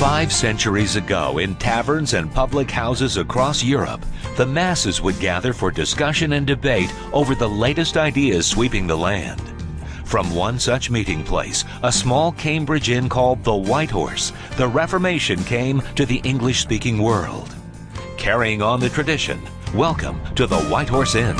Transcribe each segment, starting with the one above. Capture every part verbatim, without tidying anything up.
Five centuries ago, in taverns and public houses across Europe, the masses would gather for discussion and debate over the latest ideas sweeping the land. From one such meeting place, a small Cambridge inn called the White Horse, the Reformation came to the English-speaking world. Carrying on the tradition, welcome to the White Horse Inn.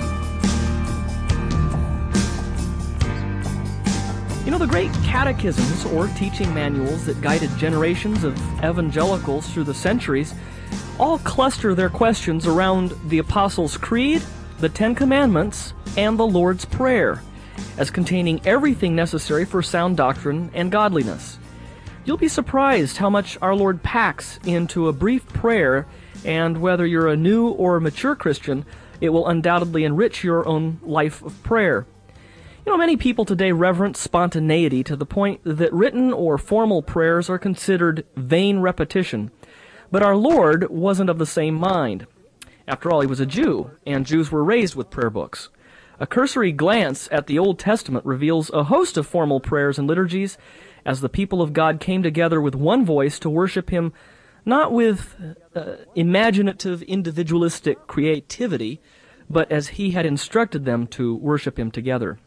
You know, the great catechisms or teaching manuals that guided generations of evangelicals through the centuries all cluster their questions around the Apostles' Creed, the Ten Commandments, and the Lord's Prayer, as containing everything necessary for sound doctrine and godliness. You'll be surprised how much our Lord packs into a brief prayer, and whether you're a new or mature Christian, it will undoubtedly enrich your own life of prayer. You know, many people today reverence spontaneity to the point that written or formal prayers are considered vain repetition. But our Lord wasn't of the same mind. After all, he was a Jew, and Jews were raised with prayer books. A cursory glance at the Old Testament reveals a host of formal prayers and liturgies as the people of God came together with one voice to worship him, not with uh, imaginative, individualistic creativity, but as he had instructed them to worship him together.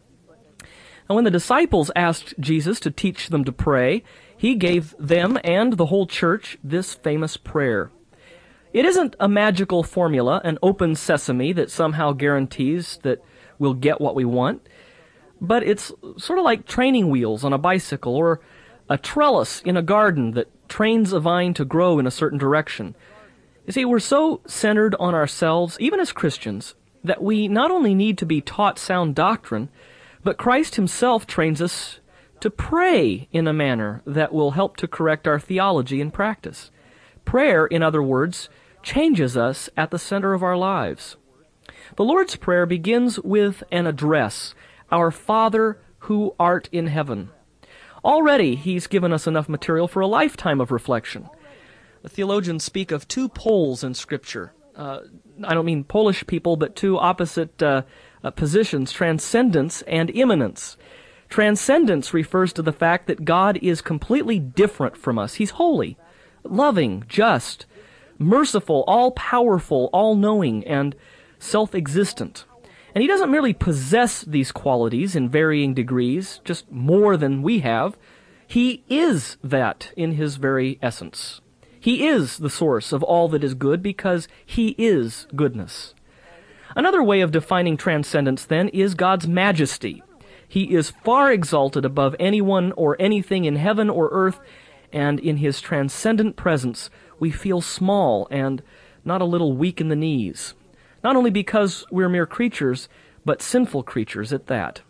And when the disciples asked Jesus to teach them to pray, he gave them and the whole church this famous prayer. It isn't a magical formula, an open sesame that somehow guarantees that we'll get what we want, but it's sort of like training wheels on a bicycle or a trellis in a garden that trains a vine to grow in a certain direction. You see, we're so centered on ourselves, even as Christians, that we not only need to be taught sound doctrine, but Christ himself trains us to pray in a manner that will help to correct our theology and practice. Prayer, in other words, changes us at the center of our lives. The Lord's Prayer begins with an address, Our Father who art in heaven. Already, he's given us enough material for a lifetime of reflection. The theologians speak of two poles in Scripture. Uh, I don't mean Polish people, but two opposite uh, uh, positions, transcendence and immanence. Transcendence refers to the fact that God is completely different from us. He's holy, loving, just, merciful, all-powerful, all-knowing, and self-existent. And he doesn't merely possess these qualities in varying degrees, just more than we have. He is that in his very essence. He is the source of all that is good because he is goodness. Another way of defining transcendence, then, is God's majesty. He is far exalted above anyone or anything in heaven or earth, and in his transcendent presence we feel small and not a little weak in the knees. Not only because we're mere creatures, but sinful creatures at that.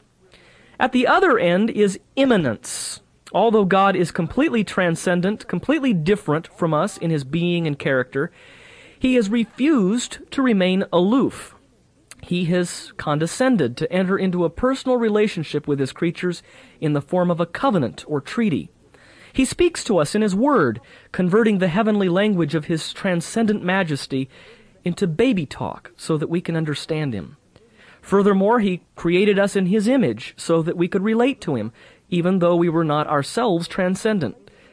At the other end is immanence. Although God is completely transcendent, completely different from us in his being and character, he has refused to remain aloof. He has condescended to enter into a personal relationship with his creatures in the form of a covenant or treaty. He speaks to us in his word, converting the heavenly language of his transcendent majesty into baby talk so that we can understand him. Furthermore, he created us in his image so that we could relate to him, even though we were not ourselves transcendent.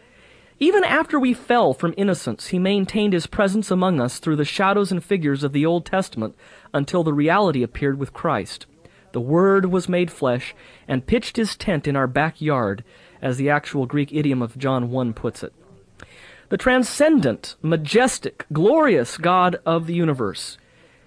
Even after we fell from innocence, he maintained his presence among us through the shadows and figures of the Old Testament until the reality appeared with Christ. The Word was made flesh and pitched his tent in our backyard, as the actual Greek idiom of John one puts it. The transcendent, majestic, glorious God of the universe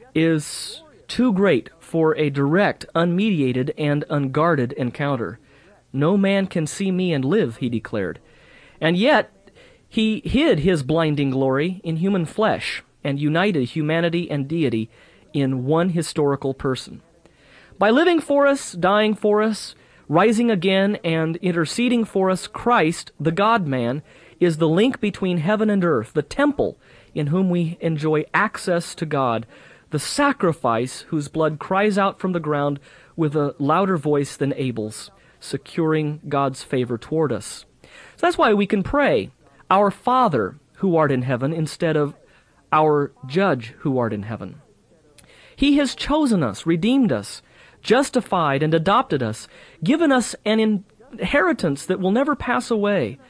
is too great for a direct, unmediated, and unguarded encounter. No man can see me and live, he declared. And yet, he hid his blinding glory in human flesh and united humanity and deity in one historical person. By living for us, dying for us, rising again, and interceding for us, Christ, the God-man, is the link between heaven and earth, the temple in whom we enjoy access to God, the sacrifice whose blood cries out from the ground with a louder voice than Abel's, securing God's favor toward us. So that's why we can pray, Our Father who art in heaven, instead of Our Judge who art in heaven. He has chosen us, redeemed us, justified and adopted us, given us an inheritance that will never pass away.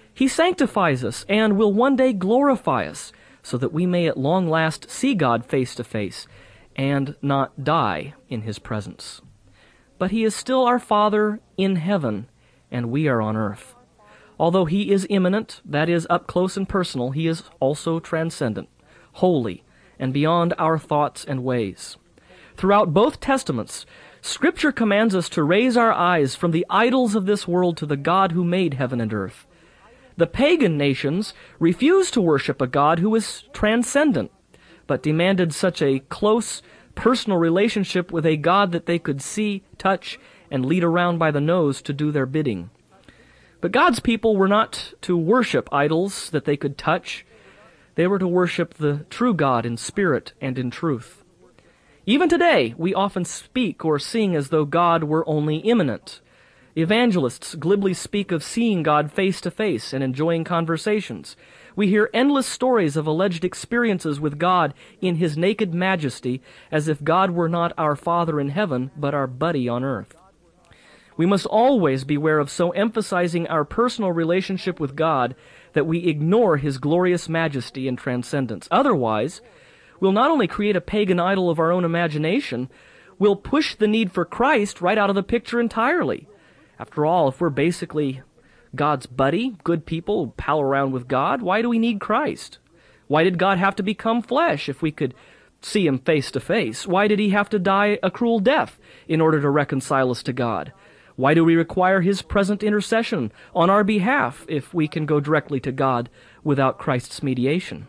He sanctifies us and will one day glorify us, so that we may at long last see God face to face and not die in His presence. But He is still our Father in heaven, and we are on earth. Although He is immanent, that is, up close and personal, He is also transcendent, holy, and beyond our thoughts and ways. Throughout both Testaments, Scripture commands us to raise our eyes from the idols of this world to the God who made heaven and earth. The pagan nations refused to worship a God who is transcendent, but demanded such a close, personal relationship with a God that they could see, touch, and lead around by the nose to do their bidding. But God's people were not to worship idols that they could touch. They were to worship the true God in spirit and in truth. Even today, we often speak or sing as though God were only immanent. Evangelists glibly speak of seeing God face to face and enjoying conversations. We hear endless stories of alleged experiences with God in His naked majesty, as if God were not our Father in heaven, but our buddy on earth. We must always beware of so emphasizing our personal relationship with God that we ignore His glorious majesty and transcendence. Otherwise, we'll not only create a pagan idol of our own imagination, we'll push the need for Christ right out of the picture entirely. After all, if we're basically God's buddy, good people, pal around with God, why do we need Christ? Why did God have to become flesh if we could see Him face to face? Why did He have to die a cruel death in order to reconcile us to God? Why do we require His present intercession on our behalf if we can go directly to God without Christ's mediation?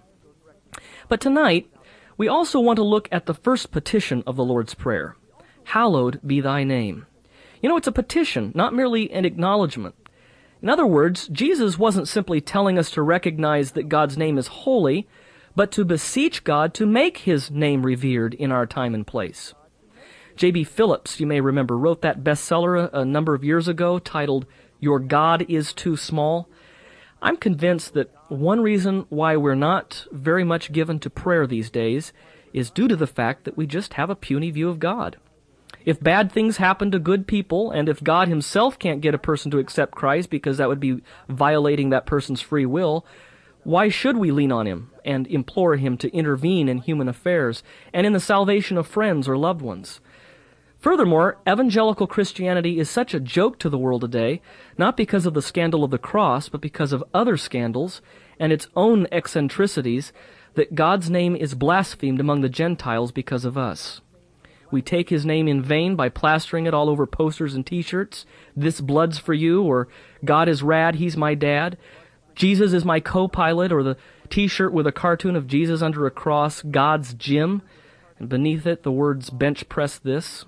But tonight, we also want to look at the first petition of the Lord's Prayer. Hallowed be Thy name. You know, it's a petition, not merely an acknowledgement. In other words, Jesus wasn't simply telling us to recognize that God's name is holy, but to beseech God to make His name revered in our time and place. J B Phillips, you may remember, wrote that bestseller a, a number of years ago titled, Your God is Too Small. I'm convinced that one reason why we're not very much given to prayer these days is due to the fact that we just have a puny view of God. If bad things happen to good people, and if God Himself can't get a person to accept Christ because that would be violating that person's free will, why should we lean on Him and implore Him to intervene in human affairs and in the salvation of friends or loved ones? Furthermore, evangelical Christianity is such a joke to the world today, not because of the scandal of the cross, but because of other scandals and its own eccentricities, that God's name is blasphemed among the Gentiles because of us. We take His name in vain by plastering it all over posters and t-shirts. This blood's for you, or God is rad, He's my dad. Jesus is my co-pilot, or the t-shirt with a cartoon of Jesus under a cross, God's gym, and beneath it the words bench press this.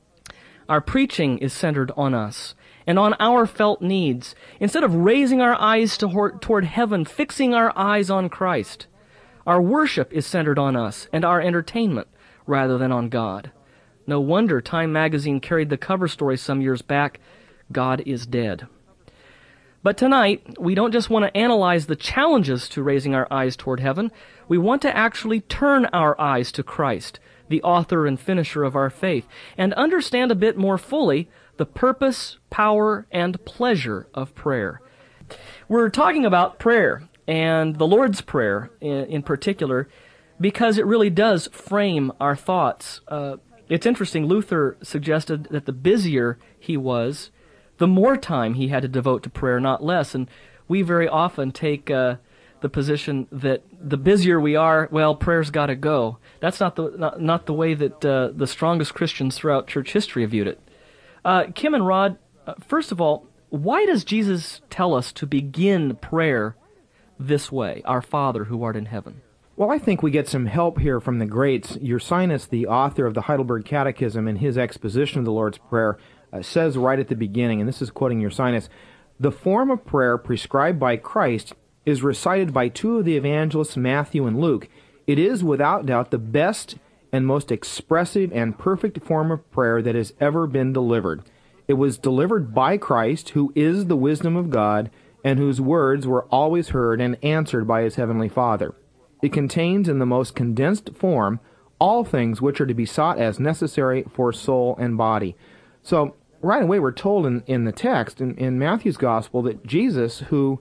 Our preaching is centered on us and on our felt needs. Instead of raising our eyes to, toward heaven, fixing our eyes on Christ, our worship is centered on us and our entertainment rather than on God. No wonder Time magazine carried the cover story some years back, God is dead. But tonight, we don't just want to analyze the challenges to raising our eyes toward heaven. We want to actually turn our eyes to Christ, the author and finisher of our faith, and understand a bit more fully the purpose, power, and pleasure of prayer. We're talking about prayer, and the Lord's Prayer in, in particular, because it really does frame our thoughts. Uh, It's interesting, Luther suggested that the busier he was, the more time he had to devote to prayer, not less. And we very often take uh, the position that the busier we are, well, prayer's got to go. That's not the not, not the way that uh, the strongest Christians throughout church history have viewed it. Uh, Kim and Rod, uh, first of all, why does Jesus tell us to begin prayer this way, Our Father who art in heaven? Well, I think we get some help here from the greats. Ursinus, the author of the Heidelberg Catechism, in his exposition of the Lord's Prayer, uh, says right at the beginning, and this is quoting Ursinus, the form of prayer prescribed by Christ is recited by two of the evangelists, Matthew and Luke. It is, without doubt, the best and most expressive and perfect form of prayer that has ever been delivered. It was delivered by Christ, who is the wisdom of God, and whose words were always heard and answered by His heavenly Father. It contains in the most condensed form all things which are to be sought as necessary for soul and body. So, right away we're told in, in the text, in, in Matthew's Gospel, that Jesus, who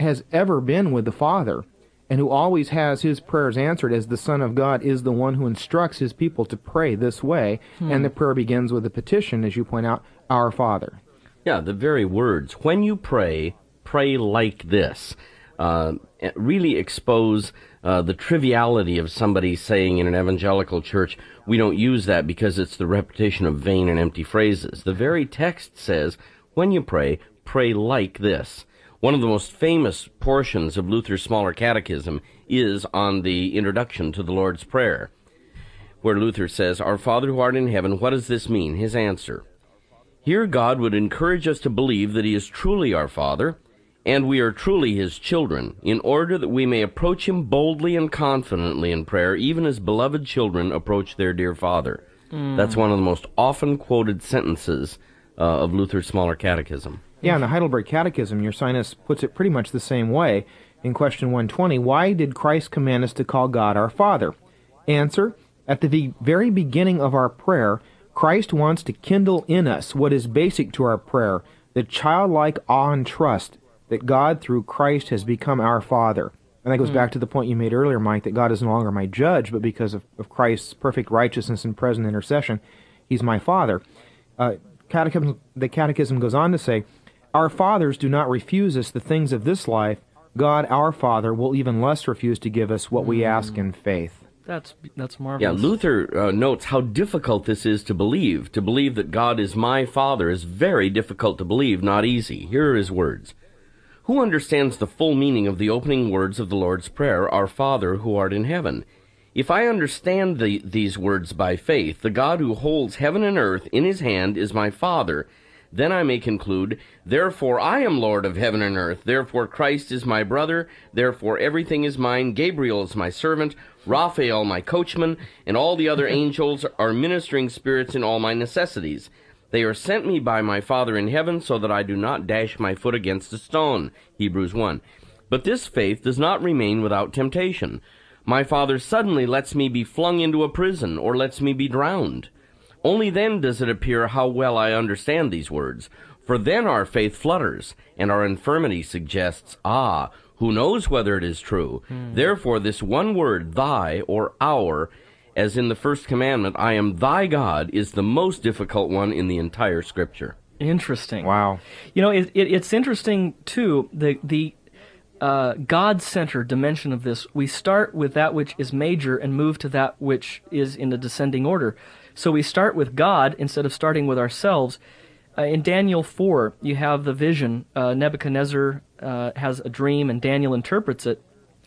has ever been with the Father, and who always has his prayers answered as the Son of God, is the one who instructs his people to pray this way, hmm. and the prayer begins with a petition, as you point out, Our Father. Yeah, the very words, when you pray, pray like this, uh, really expose uh, the triviality of somebody saying in an evangelical church, we don't use that because it's the repetition of vain and empty phrases. The very text says, when you pray, pray like this. One of the most famous portions of Luther's Smaller Catechism is on the introduction to the Lord's Prayer, where Luther says, Our Father who art in heaven, what does this mean? His answer. Here God would encourage us to believe that he is truly our Father, and we are truly his children, in order that we may approach him boldly and confidently in prayer, even as beloved children approach their dear Father. Mm. That's one of the most often quoted sentences uh, of Luther's Smaller Catechism. Yeah, in the Heidelberg Catechism, Ursinus puts it pretty much the same way. In question one twenty, why did Christ command us to call God our Father? Answer, at the very beginning of our prayer, Christ wants to kindle in us what is basic to our prayer, the childlike awe and trust that God, through Christ, has become our Father. And that goes mm. back to the point you made earlier, Mike, that God is no longer my judge, but because of, of Christ's perfect righteousness and present intercession, he's my Father. Uh, catechism, the Catechism goes on to say, Our fathers do not refuse us the things of this life. God, our Father, will even less refuse to give us what mm. we ask in faith. That's that's marvelous. Yeah, Luther uh, notes how difficult this is to believe. To believe that God is my Father is very difficult to believe, not easy. Here are his words. Who understands the full meaning of the opening words of the Lord's Prayer, Our Father who art in heaven? If I understand the, these words by faith, the God who holds heaven and earth in his hand is my Father, then I may conclude, therefore I am Lord of heaven and earth, therefore Christ is my brother, therefore everything is mine, Gabriel is my servant, Raphael my coachman, and all the other angels are ministering spirits in all my necessities. They are sent me by my Father in heaven, so that I do not dash my foot against a stone. Hebrews one. But this faith does not remain without temptation. My Father suddenly lets me be flung into a prison, or lets me be drowned. Only then does it appear how well I understand these words, for then our faith flutters, and our infirmity suggests, ah, who knows whether it is true? Hmm. Therefore this one word, thy, or our, as in the first commandment, I am thy God, is the most difficult one in the entire Scripture. Interesting. Wow. You know, it, it, it's interesting, too, the, the uh, God-centered dimension of this. We start with that which is major and move to that which is in a descending order. So we start with God instead of starting with ourselves. Uh, in Daniel four, you have the vision. Uh, Nebuchadnezzar uh, has a dream, and Daniel interprets it.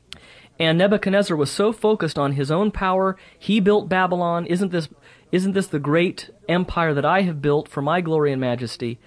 And Nebuchadnezzar was so focused on his own power. He built Babylon. Isn't this, isn't this the great empire that I have built for my glory and majesty?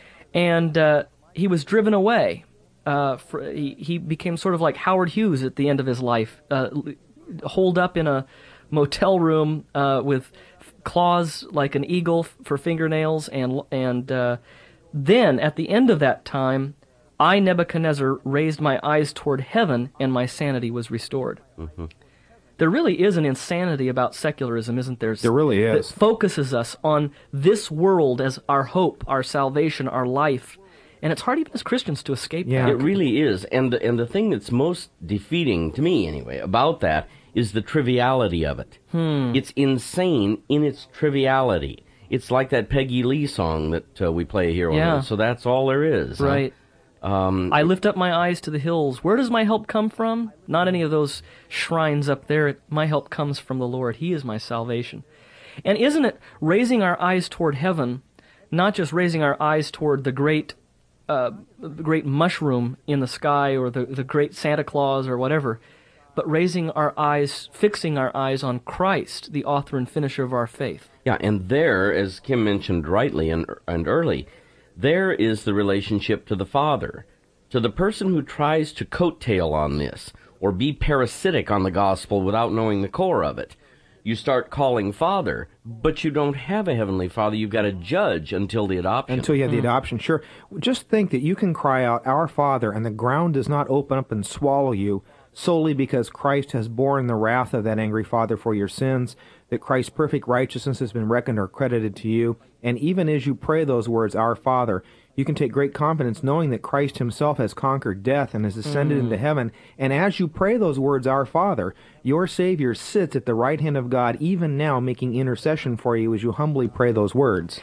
And uh, he was driven away. Uh, for, he, he became sort of like Howard Hughes at the end of his life, uh, holed up in a motel room uh, with claws like an eagle for fingernails, and and uh, then at the end of that time, I, Nebuchadnezzar, raised my eyes toward heaven, and my sanity was restored. Mm-hmm. There really is an insanity about secularism, isn't there? There really is. That focuses us on this world as our hope, our salvation, our life. And it's hard even as Christians to escape yeah, that. It really is. And the, and the thing that's most defeating, to me anyway, about that is the triviality of it. Hmm. It's insane in its triviality. It's like that Peggy Lee song that uh, we play here on yeah. it. So that's all there is. Right. Huh? Um, I lift up my eyes to the hills. Where does my help come from? Not any of those shrines up there. My help comes from the Lord. He is my salvation. And isn't it raising our eyes toward heaven, not just raising our eyes toward the great uh, the great mushroom in the sky or the, the great Santa Claus or whatever, but raising our eyes, fixing our eyes on Christ, the author and finisher of our faith. Yeah, and there, as Kim mentioned rightly and, and early, there is the relationship to the Father. To the person who tries to coattail on this, or be parasitic on the gospel without knowing the core of it, you start calling Father, but you don't have a Heavenly Father. You've got to judge until the adoption. Until you have the adoption, sure. Just think that you can cry out, Our Father, and the ground does not open up and swallow you, solely because Christ has borne the wrath of that angry Father for your sins, that Christ's perfect righteousness has been reckoned or credited to you, And even as you pray those words, Our Father, you can take great confidence knowing that Christ himself has conquered death and has ascended mm. into heaven. And as you pray those words, Our Father, your Savior sits at the right hand of God, even now making intercession for you as you humbly pray those words.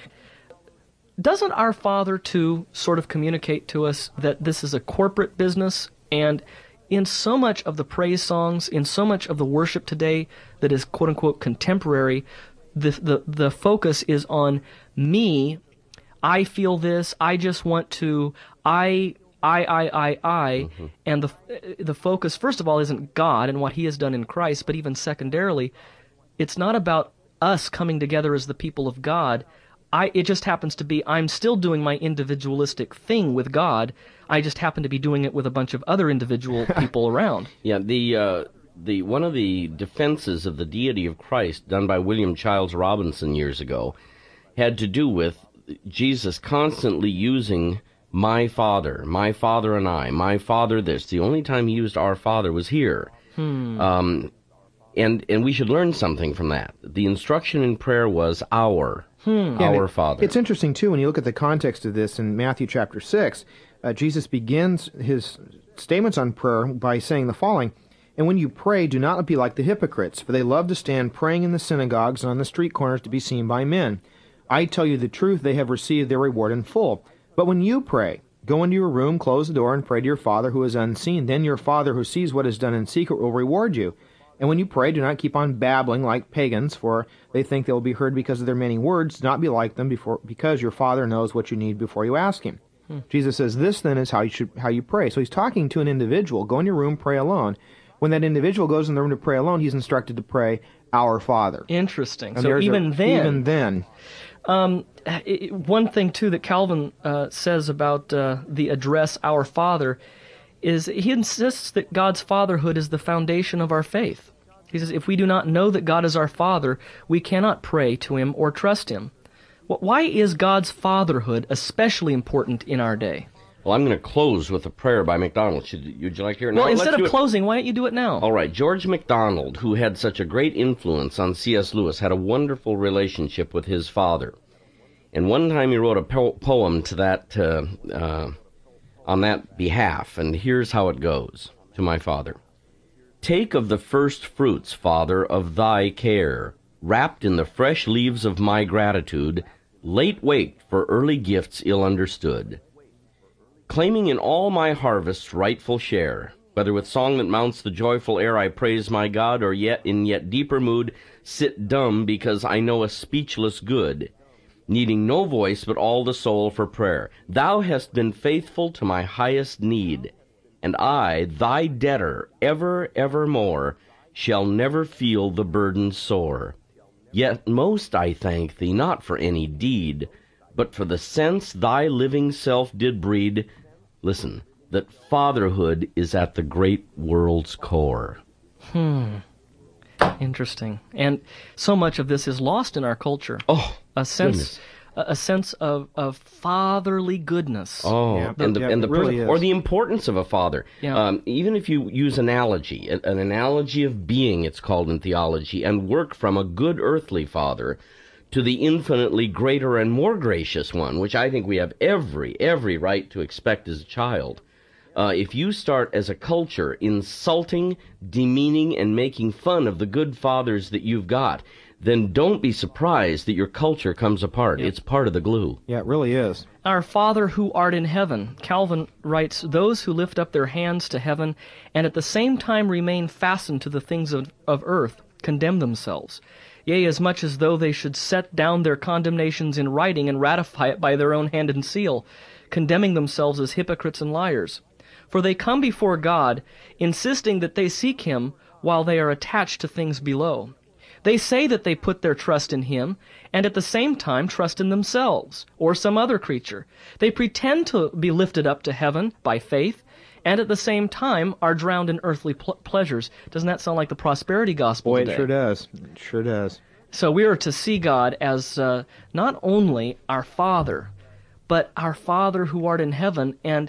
Doesn't Our Father, too, sort of communicate to us that this is a corporate business? And in so much of the praise songs, in so much of the worship today that is quote-unquote contemporary, the, the, the focus is on me. I feel this, I just want to, I, I, I, I, I, mm-hmm. and the the focus, first of all, isn't God and what he has done in Christ, but even secondarily, it's not about us coming together as the people of God. I, it just happens to be, I'm still doing my individualistic thing with God, I just happen to be doing it with a bunch of other individual people around. Yeah, the, uh, the one of the defenses of the deity of Christ done by William Childs Robinson years ago had to do with Jesus constantly using my Father, my Father and I, my Father this. The only time he used Our Father was here. Hmm. Um, and and we should learn something from that. The instruction in prayer was our, hmm. our it, Father. It's interesting, too, when you look at the context of this in Matthew chapter six, uh, Jesus begins his statements on prayer by saying the following, And when you pray, do not be like the hypocrites, for they love to stand praying in the synagogues and on the street corners to be seen by men. I tell you the truth, they have received their reward in full. But when you pray, go into your room, close the door, and pray to your Father who is unseen. Then your Father who sees what is done in secret will reward you. And when you pray, do not keep on babbling like pagans, for they think they will be heard because of their many words. Do not be like them, before, because your Father knows what you need before you ask him. Hmm. Jesus says, this then is how you should how you pray. So he's talking to an individual. Go in your room, pray alone. When that individual goes in the room to pray alone, he's instructed to pray, Our Father. Interesting. And so even a, then... Even then... Um, it, one thing, too, that Calvin uh, says about uh, the address, Our Father, is he insists that God's fatherhood is the foundation of our faith. He says, if we do not know that God is our Father, we cannot pray to him or trust him. Why is God's fatherhood especially important in our day? Well, I'm going to close with a prayer by MacDonald. Should, would you like to hear it now? Well, instead Let's of closing, why don't you do it now? All right. George MacDonald, who had such a great influence on C S Lewis, had a wonderful relationship with his father. And one time he wrote a po- poem to that, uh, uh, on that behalf, and here's how it goes to my father. Take of the first fruits, Father, of thy care, wrapped in the fresh leaves of my gratitude, late wait for early gifts ill understood. Claiming in all my harvest's rightful share, whether with song that mounts the joyful air I praise my God, or yet in yet deeper mood sit dumb because I know a speechless good, needing no voice but all the soul for prayer. Thou hast been faithful to my highest need, and I, thy debtor, ever, evermore, shall never feel the burden sore. Yet most I thank thee, not for any deed, but for the sense thy living self did breed, listen, that fatherhood is at the great world's core. Hmm. Interesting. And so much of this is lost in our culture. Oh, a sense, goodness. a, a sense of, of fatherly goodness. Oh, yeah, and the, yeah, and the really person, or the importance of a father. Yeah. Um, even if you use analogy, an, an analogy of being, it's called in theology, and work from a good earthly father to the infinitely greater and more gracious one, which I think we have every, every right to expect as a child. Uh, if you start as a culture insulting, demeaning, and making fun of the good fathers that you've got, then don't be surprised that your culture comes apart. Yep. It's part of the glue. Yeah, it really is. Our Father who art in heaven, Calvin writes, those who lift up their hands to heaven and at the same time remain fastened to the things of, of earth condemn themselves. Yea, as much as though they should set down their condemnations in writing and ratify it by their own hand and seal, condemning themselves as hypocrites and liars. For they come before God, insisting that they seek him while they are attached to things below. They say that they put their trust in him, and at the same time trust in themselves, or some other creature. They pretend to be lifted up to heaven by faith, and at the same time are drowned in earthly pl- pleasures. Doesn't that sound like the prosperity gospel Boy, today? it sure does. It sure does. So we are to see God as uh, not only our Father, but our Father who art in heaven, and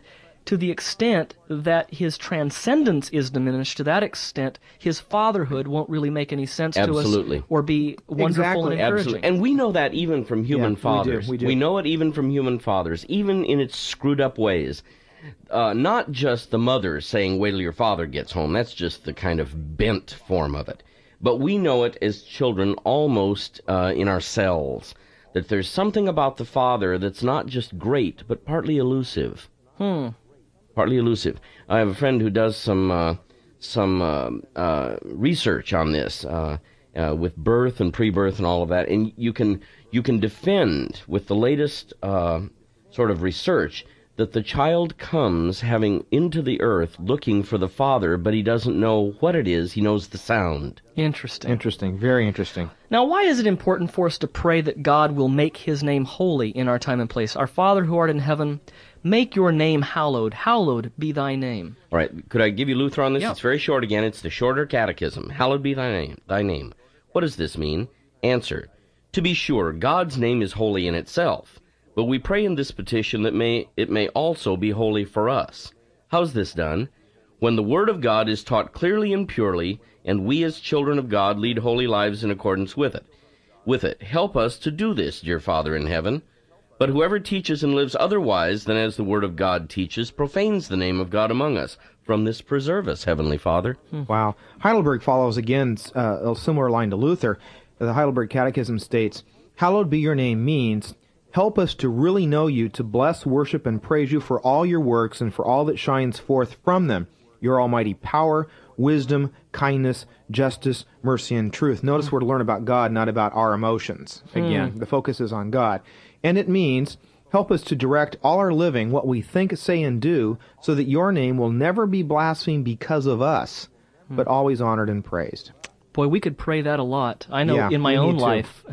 to the extent that his transcendence is diminished, to that extent, his fatherhood won't really make any sense Absolutely. to us or be wonderful Exactly. and encouraging. Absolutely. And we know that even from human Yeah, we do, fathers. we do. know it even from human fathers, even in its screwed up ways. Uh, not just the mother saying, wait till your father gets home. That's just the kind of bent form of it. But we know it as children almost uh, in ourselves, that there's something about the father that's not just great, but partly elusive. Hmm. Partly elusive. I have a friend who does some uh, some uh, uh, research on this uh, uh, with birth and pre-birth and all of that, and you can you can defend with the latest uh, sort of research that the child comes having into the earth looking for the father, but he doesn't know what it is. He knows the sound. Interesting. Interesting. Very interesting. Now, why is it important for us to pray that God will make his name holy in our time and place? Our Father who art in heaven, make your name hallowed. Hallowed be thy name. All right, could I give you Luther on this? Yeah. It's very short again. It's the shorter catechism. Hallowed be thy name. Thy name. What does this mean? Answer. To be sure, God's name is holy in itself, but we pray in this petition that may it may also be holy for us. How's this done? When the Word of God is taught clearly and purely, and we as children of God lead holy lives in accordance with it. With it, help us to do this, dear Father in heaven. But whoever teaches and lives otherwise than as the Word of God teaches profanes the name of God among us. From this preserve us, Heavenly Father. Wow. Heidelberg follows again uh, a similar line to Luther. The Heidelberg Catechism states, hallowed be your name means, help us to really know you, to bless, worship, and praise you for all your works and for all that shines forth from them, your almighty power, wisdom, kindness, justice, mercy, and truth. Notice we're to learn about God, not about our emotions. Again, hmm. the focus is on God. And it means, help us to direct all our living, what we think, say, and do, so that your name will never be blasphemed because of us, hmm. but always honored and praised. Boy, we could pray that a lot. I know yeah, in my own life.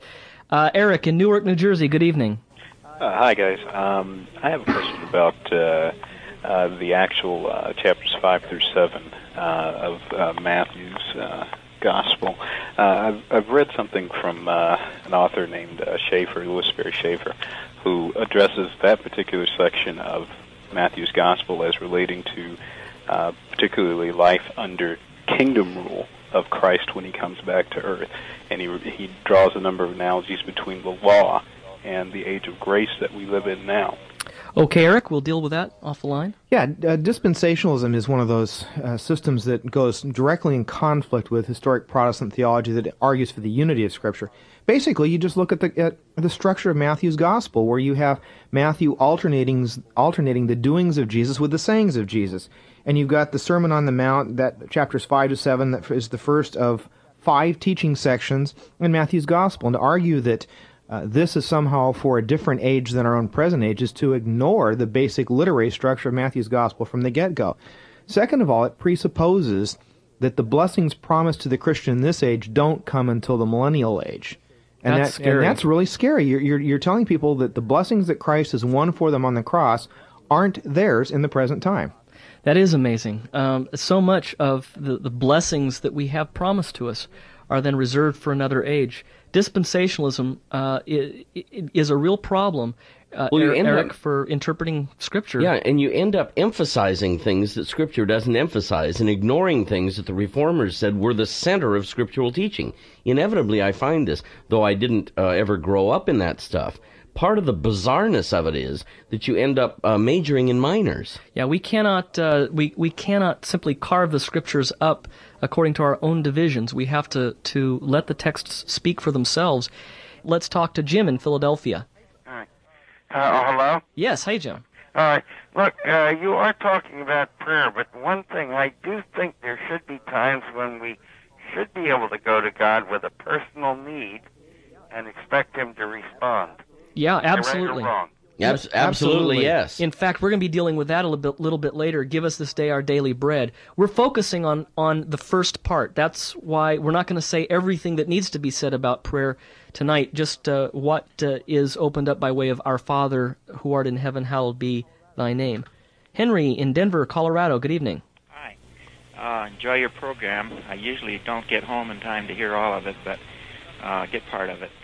uh, Eric in Newark, New Jersey, good evening. Uh, hi, guys. Um, I have a question about uh, uh, the actual uh, chapters five through seven uh, of uh, Matthew's uh, Gospel. Uh, I've, I've read something from uh, an author named uh, Schaeffer, Louis Sperry Schaeffer, who addresses that particular section of Matthew's Gospel as relating to uh, particularly life under kingdom rule of Christ when he comes back to earth. And he, he draws a number of analogies between the law and the age of grace that we live in now. Okay, Eric, we'll deal with that off the line. Yeah, uh, dispensationalism is one of those uh, systems that goes directly in conflict with historic Protestant theology that argues for the unity of Scripture. Basically, you just look at the at the structure of Matthew's Gospel, where you have Matthew alternating alternating the doings of Jesus with the sayings of Jesus. And you've got the Sermon on the Mount, that chapters five to seven, that is the first of five teaching sections in Matthew's Gospel. And to argue that uh, this is somehow for a different age than our own present age is to ignore the basic literary structure of Matthew's Gospel from the get-go. Second of all, it presupposes that the blessings promised to the Christian in this age don't come until the millennial age. And that's that, scary. And that's really scary. You're, you're, you're telling people that the blessings that Christ has won for them on the cross aren't theirs in the present time. That is amazing. Um, so much of the, the blessings that we have promised to us are then reserved for another age. Dispensationalism uh, is, is a real problem, uh, well, you Eric, end up, for interpreting Scripture. Yeah, and you end up emphasizing things that Scripture doesn't emphasize and ignoring things that the Reformers said were the center of scriptural teaching. Inevitably, I find this, though I didn't uh, ever grow up in that stuff. Part of the bizarreness of it is that you end up uh, majoring in minors. Yeah, we cannot uh, we we cannot simply carve the Scriptures up according to our own divisions. We have to, to let the texts speak for themselves. Let's talk to Jim in Philadelphia. Hi. Uh, hello? Yes, hey, Jim. All right. Look, uh, you are talking about prayer, but one thing, I do think there should be times when we should be able to go to God with a personal need and expect Him to respond. Yeah, Am I absolutely. right or wrong? Yes, absolutely, yes. In fact, we're going to be dealing with that a little bit, little bit later. Give us this day our daily bread. We're focusing on, on the first part. That's why we're not going to say everything that needs to be said about prayer tonight, just uh, what uh, is opened up by way of Our Father, who art in heaven, hallowed be thy name. Henry in Denver, Colorado, good evening. Hi. Uh, enjoy your program. I usually don't get home in time to hear all of it, but uh, get part of it.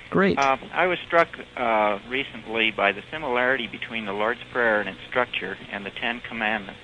Great. Uh, I was struck uh, recently by the similarity between the Lord's Prayer and its structure and the Ten Commandments.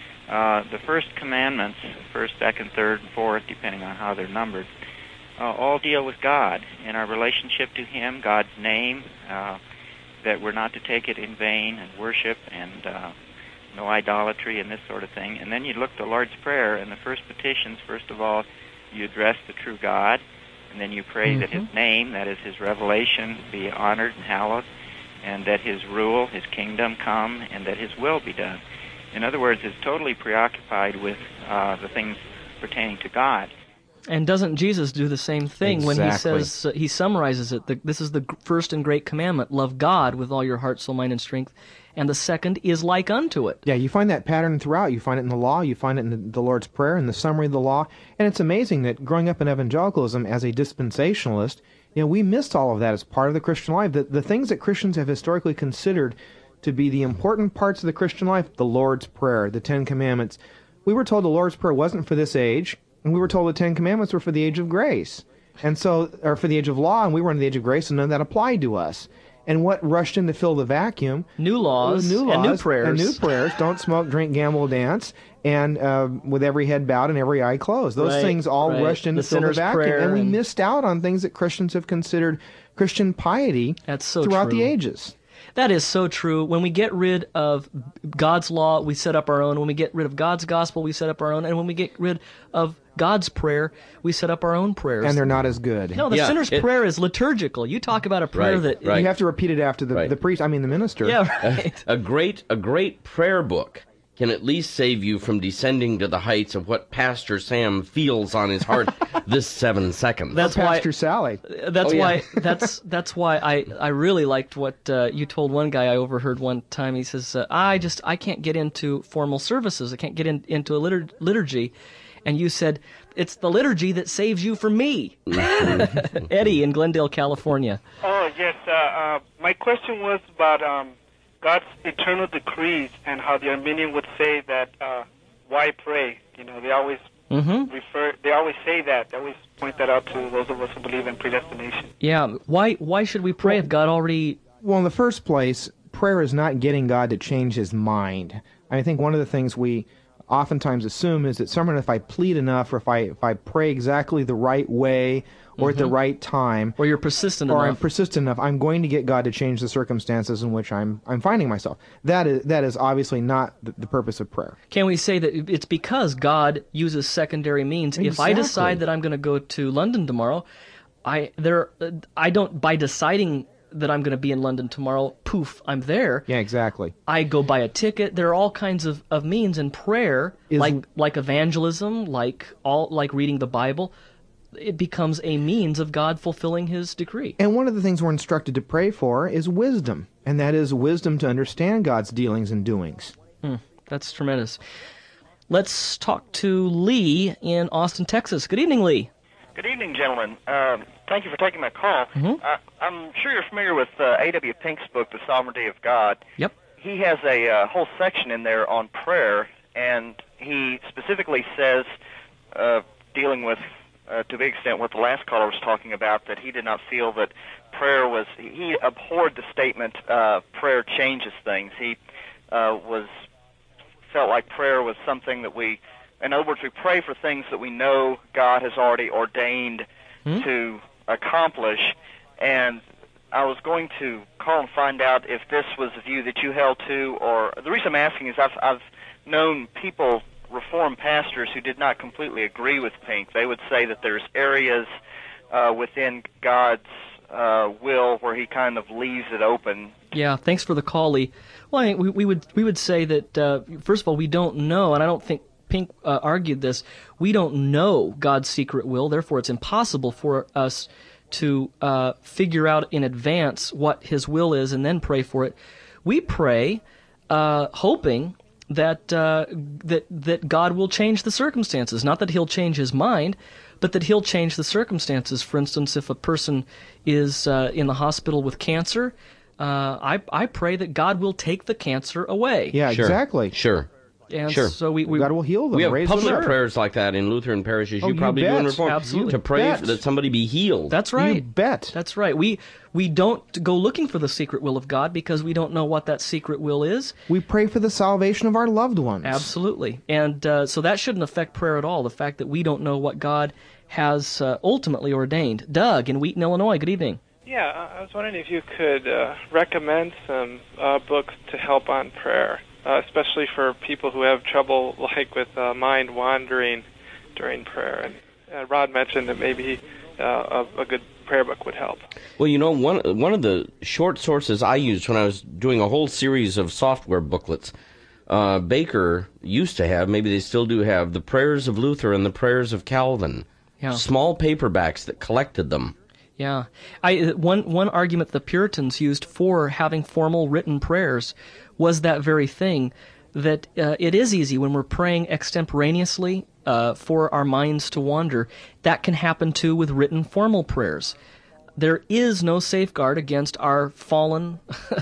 Uh, the first commandments, first, second, third, and fourth, depending on how they're numbered, uh, all deal with God and our relationship to Him, God's name, uh, that we're not to take it in vain, and worship, and uh, no idolatry, and this sort of thing. And then you look at the Lord's Prayer, and the first petitions, first of all, you address the true God, and then you pray mm-hmm. that His name, that is His revelation, be honored and hallowed, and that His rule, His kingdom come, and that His will be done. In other words, it's totally preoccupied with uh, the things pertaining to God. And doesn't Jesus do the same thing exactly. when He says, uh, He summarizes it, the, this is the first and great commandment, love God with all your heart, soul, mind, and strength, and the second is like unto it. Yeah, you find that pattern throughout. You find it in the law, you find it in the, the Lord's Prayer, in the summary of the law, and it's amazing that growing up in evangelicalism as a dispensationalist, you know, we missed all of that as part of the Christian life. The, the things that Christians have historically considered to be the important parts of the Christian life, the Lord's Prayer, the Ten Commandments, we were told the Lord's Prayer wasn't for this age, and we were told the Ten Commandments were for the age of grace, and so, or for the age of law, and we were in the age of grace, and none of that applied to us. And what rushed in to fill the vacuum? New laws, new laws and new prayers. And new prayers. Don't smoke, drink, gamble, dance, and uh, with every head bowed and every eye closed. Those right, things all right. rushed in the to fill the vacuum, and we and... missed out on things that Christians have considered Christian piety That's so throughout true. the ages. That is so true. When we get rid of God's law, we set up our own. When we get rid of God's gospel, we set up our own. And when we get rid of God's prayer, we set up our own prayers. And they're not as good. No, the Yeah, sinner's it- prayer is liturgical. You talk about a prayer Right, that... right. You have to repeat it after the, Right. the priest, I mean the minister. Yeah, right. A great a great prayer book can at least save you from descending to the heights of what Pastor Sam feels on his heart this seven seconds. That's Or why- Pastor Sally. That's Oh, yeah. why. That's that's why I, I really liked what uh, you told one guy I overheard one time. He says, uh, "I just I can't get into formal services. I can't get in, into a litur- liturgy," and you said, "It's the liturgy that saves you from me." Eddie in Glendale, California. Oh, yes. Uh, uh, my question was about um, God's eternal decrees and how the Arminian would say that, uh, why pray? You know, they always Mm-hmm. refer, they always say that. They always point that out to those of us who believe in predestination. Yeah. Why why should we pray if God already? Well, in the first place, prayer is not getting God to change His mind. I think one of the things we oftentimes assume is that someone, if I plead enough, or if I if I pray exactly the right way, or at the right time, Or you're persistent or I'm enough. persistent enough, I'm going to get God to change the circumstances in which I'm I'm finding myself. That is that is obviously not the, the purpose of prayer. Can we say that it's because God uses secondary means? If I Exactly. decide that I'm going to go to London tomorrow, I there I don't by deciding that I'm going to be in London tomorrow, poof, I'm there. Yeah, exactly. I go buy a ticket. There are all kinds of, of means, and prayer, Is- like like evangelism, like all like reading the Bible, it becomes a means of God fulfilling His decree. And one of the things we're instructed to pray for is wisdom, and that is wisdom to understand God's dealings and doings. Hmm, that's tremendous. Let's talk to Lee in Austin, Texas. Good evening, Lee. Good evening, gentlemen. Um, thank you for taking my call. Mhm. Uh, I'm sure you're familiar with uh, A W Pink's book, The Sovereignty of God. Yep. He has a uh, whole section in there on prayer, and he specifically says, uh, dealing with, uh, to a big extent, what the last caller was talking about, that he did not feel that prayer was, he abhorred the statement, uh, prayer changes things. He uh, was felt like prayer was something that we, in other words, we pray for things that we know God has already ordained Hmm? to accomplish. And I was going to call and find out if this was a view that you held to, or the reason I'm asking is I've, I've known people, Reformed pastors, who did not completely agree with Pink. They would say that there's areas uh, within God's uh, will where He kind of leaves it open. Yeah, thanks for the call, Lee. Well, I think we, we would we would say that uh, first of all, we don't know, and I don't think Pink uh, argued this. We don't know God's secret will, therefore, it's impossible for us to uh, figure out in advance what His will is and then pray for it. We pray, uh, hoping that uh, that that God will change the circumstances. Not that He'll change His mind, but that He'll change the circumstances. For instance, if a person is uh, in the hospital with cancer, uh, I I pray that God will take the cancer away. Yeah, Sure. exactly. Sure. And Sure. so we, we God will heal them. We have raise public them up. prayers like that in Lutheran parishes. Oh, you you probably do bet. in Reform. Absolutely. To pray Bet. that somebody be healed. That's right. You bet. That's right. We we don't go looking for the secret will of God because we don't know what that secret will is. We pray for the salvation of our loved ones. Absolutely. And uh, so that shouldn't affect prayer at all, the fact that we don't know what God has uh, ultimately ordained. Doug in Wheaton, Illinois, good evening. Yeah, I was wondering if you could uh, recommend some uh, books to help on prayer, uh, especially for people who have trouble, like with uh, mind wandering during prayer. And uh, Rod mentioned that maybe uh, a, a good prayer book would help. Well, you know, one one of the short sources I used when I was doing a whole series of software booklets, uh, Baker used to have, maybe they still do have, the Prayers of Luther and the Prayers of Calvin. Yeah. Small paperbacks that collected them. Yeah. I one one argument the Puritans used for having formal written prayers was that very thing, that uh, it is easy when we're praying extemporaneously uh, for our minds to wander. That can happen too with written formal prayers. There is no safeguard against our fallen...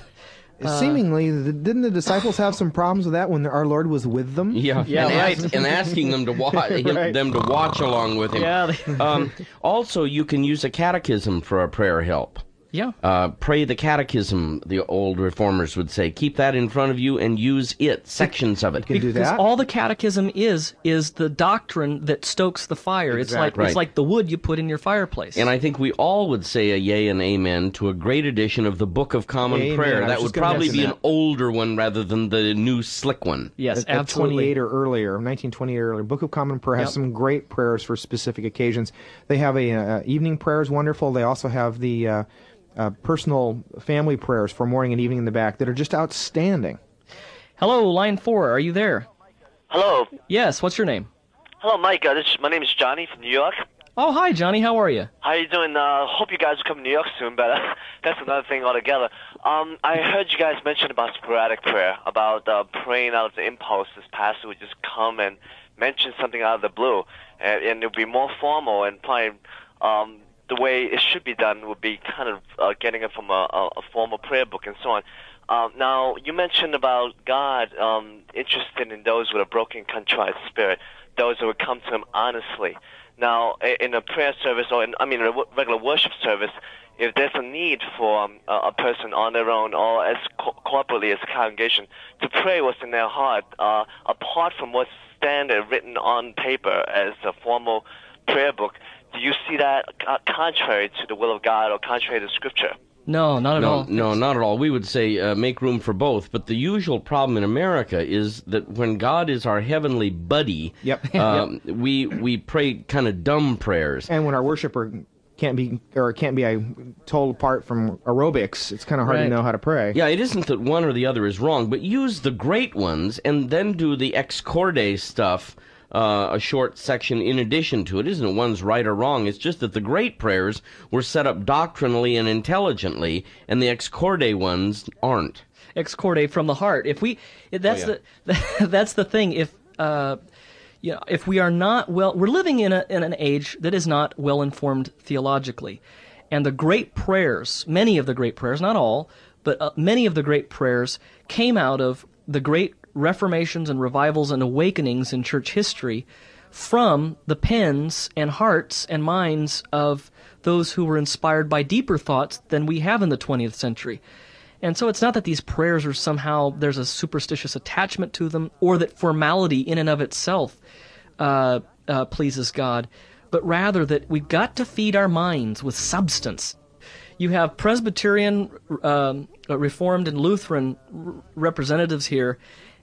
Uh, Seemingly, the, didn't the disciples have some problems with that when our Lord was with them? Yeah, Yeah, and, right. ask, and asking them to watch, Right. them to watch along with him. Yeah. They, um, also, you can use a catechism for a prayer help. yeah. Uh, pray the catechism, the old reformers would say. Keep that in front of you and use it, sections of it. You can do Because that. all the catechism is is the doctrine that stokes the fire. It's like Exactly. Right. it's like the wood you put in your fireplace. And I think we all would say a yea and amen to a great edition of the Book of Common Amen. I Prayer. was That just would gonna probably mention be an that. older one rather than the new slick one. yes, At, at absolutely. twenty-eight or earlier, nineteen twenty-eight or earlier. Book of Common Prayer has Yep. some great prayers for specific occasions. They have a uh, evening prayers, wonderful. They also have the uh, uh, personal family prayers for morning and evening in the back that are just outstanding. Hello, line four. Are you there? Hello. Yes. What's your name? Hello, Mike. Uh, this is, my name is Johnny from New York. Oh, hi, Johnny. How are you? How you doing? Uh, hope you guys will come to New York soon, but uh, that's another thing altogether. Um, I heard you guys mention about sporadic prayer, about uh, praying out of the impulse. This pastor would just come and mention something out of the blue, and, and it would be more formal, and probably um, the way it should be done would be kind of uh, getting it from a, a, a formal prayer book and so on. Um, now, you mentioned about God um, interested in those with a broken, contrite spirit, those who would come to Him honestly. Now, in a prayer service, or in, I mean, a regular worship service, if there's a need for um, a, a person on their own or as co- corporately as a congregation to pray what's in their heart, uh, apart from what's standard written on paper as a formal prayer book, do you see that uh, contrary to the will of God or contrary to Scripture? No, not at No, all. no, not at all. We would say uh, make room for both. But the usual problem in America is that when God is our heavenly buddy, Yep. um, we we pray kind of dumb prayers. And when our worshiper can't be or can't be uh, told apart from aerobics, it's kind of hard Right. to know how to pray. Yeah, it isn't that one or the other is wrong, but use the great ones and then do the ex corde stuff, uh, a short section in addition to it. Isn't it one's right or wrong? It's just that the great prayers were set up doctrinally and intelligently, and the ex corde ones aren't. Ex corde from the heart. If we, that's Oh, the that's the thing. If uh, you know, if we are not well, we're living in a in an age that is not well informed theologically, and the great prayers, many of the great prayers, not all, but uh, many of the great prayers came out of the great reformations and revivals and awakenings in church history from the pens and hearts and minds of those who were inspired by deeper thoughts than we have in the twentieth century. And so it's not that these prayers are somehow, there's a superstitious attachment to them, or that formality in and of itself uh, uh, pleases God, but rather that we've got to feed our minds with substance. You have Presbyterian, um, Reformed, and Lutheran r- representatives here,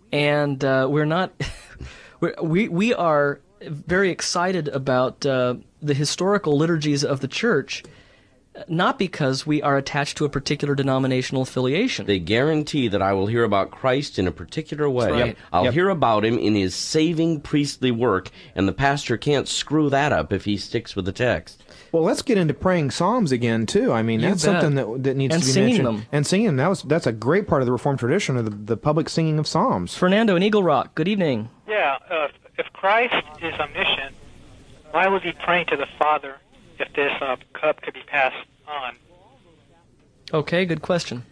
and uh, we're not, we're, we we are very excited about uh, the historical liturgies of the church, not because we are attached to a particular denominational affiliation. They guarantee that I will hear about Christ in a particular way. That's right. I'll Yep. hear about him in his saving priestly work, and the pastor can't screw that up if he sticks with the text. Well, let's get into praying psalms again too. I mean, You that's bet. something that that needs And to be singing mentioned. them. And singing that was that's a great part of the Reformed tradition of the, the public singing of psalms. Fernando in Eagle Rock, good evening. Yeah, uh, if Christ is omniscient, why was he praying to the Father if this uh, cup could be passed on? Okay, good question.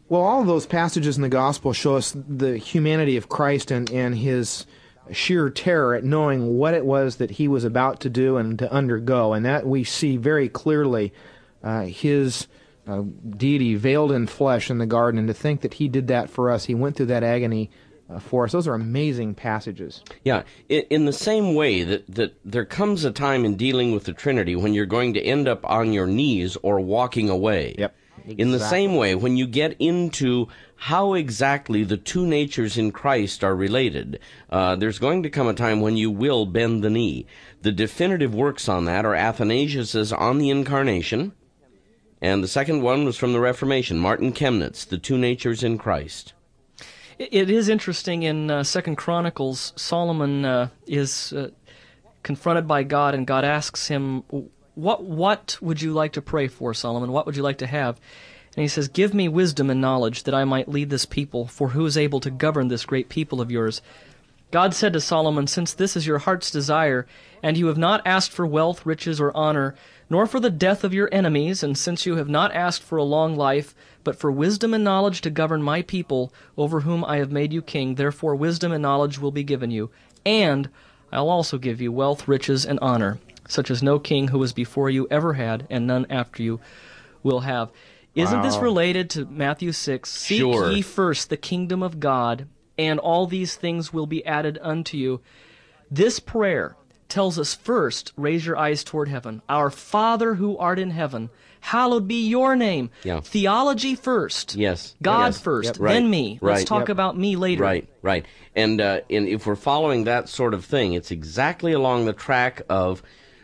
Well, all of those passages in the Gospel show us the humanity of Christ and, and his sheer terror at knowing what it was that he was about to do and to undergo. And that we see very clearly uh, his uh, deity veiled in flesh in the garden. And to think that he did that for us, he went through that agony uh, for us. Those are amazing passages. Yeah, in, in the same way that, that there comes a time in dealing with the Trinity when you're going to end up on your knees or walking away. Yep. Exactly. In the same way, when you get into how exactly the two natures in Christ are related, uh, there's going to come a time when you will bend the knee. The definitive works on that are Athanasius's On the Incarnation, and the second one was from the Reformation, Martin Chemnitz, The Two Natures in Christ. It is interesting in uh, Second Chronicles, Solomon uh, is uh, confronted by God, and God asks him, What what would you like to pray for, Solomon? What would you like to have? And he says, Give me wisdom and knowledge that I might lead this people, for who is able to govern this great people of yours? God said to Solomon, Since this is your heart's desire, and you have not asked for wealth, riches, or honor, nor for the death of your enemies, and since you have not asked for a long life, but for wisdom and knowledge to govern my people, over whom I have made you king, therefore wisdom and knowledge will be given you, and I'll also give you wealth, riches, and honor, such as no king who was before you ever had, and none after you will have. Isn't Wow. this related to Matthew six? Seek Sure. ye first the kingdom of God, and all these things will be added unto you. This prayer tells us first, raise your eyes toward heaven. Our Father who art in heaven, hallowed be your name. Yeah. Theology first. Yes. God Yes. first, Yep. Right. then me. Let's Right. talk Yep. about me later. Right, right. And, uh, and if we're following that sort of thing, it's exactly along the track of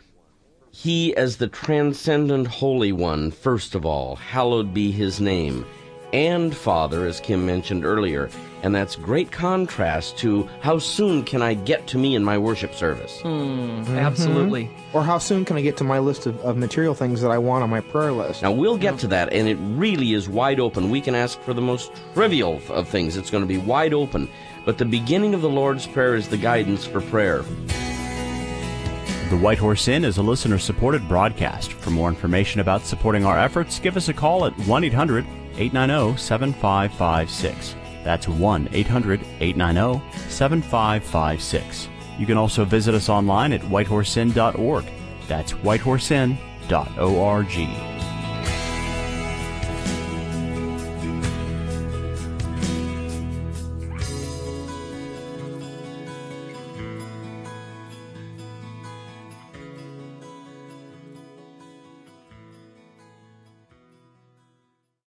He as the transcendent Holy One, first of all, hallowed be His name, and Father, as Kim mentioned earlier. And that's great contrast to how soon can I get to me in my worship service. Hmm, absolutely. Or how soon can I get to my list of, of material things that I want on my prayer list? Now, we'll get to that, and it really is wide open. We can ask for the most trivial of things. It's going to be wide open. But the beginning of the Lord's Prayer is the guidance for prayer. The White Horse Inn is a listener-supported broadcast. For more information about supporting our efforts, give us a call at one eight hundred eight nine zero seven five five six. That's one eight hundred eight nine zero seven five five six. You can also visit us online at white horse inn dot org. That's white horse inn dot org.